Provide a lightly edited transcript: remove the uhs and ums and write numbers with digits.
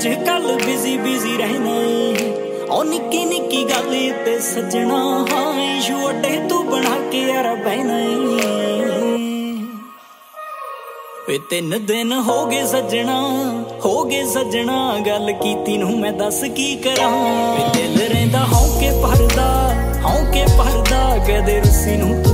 ਅੱਜ ਕੱਲ ਬਿਜ਼ੀ ਰਹਿਣਾ ਓ ਨਿੱਕੀ ਨਿੱਕੀ ਗੱਲ ਤੇ ਸੱਜਣਾ ਹਾਂ ਇਸ਼ੂ ਅੱਡੇ ਤੂੰ ਬਣਾ ਕੇ ਯਾਰ ਬਹਿਣਾ ਵੇ 3 ਦਿਨ ਹੋ ਗਏ ਸੱਜਣਾ ਗੱਲ ਕੀਤੀ ਨੂੰ ਮੈਂ ਦੱਸ ਕੀ ਕਰਾਂ ਵੇ ਦਿਲ ਰਹਿੰਦਾ ਹੌਂਕੇ ਭਰਦਾ ਕਦੇ ਰੁੱਸੀ ਨੂੰ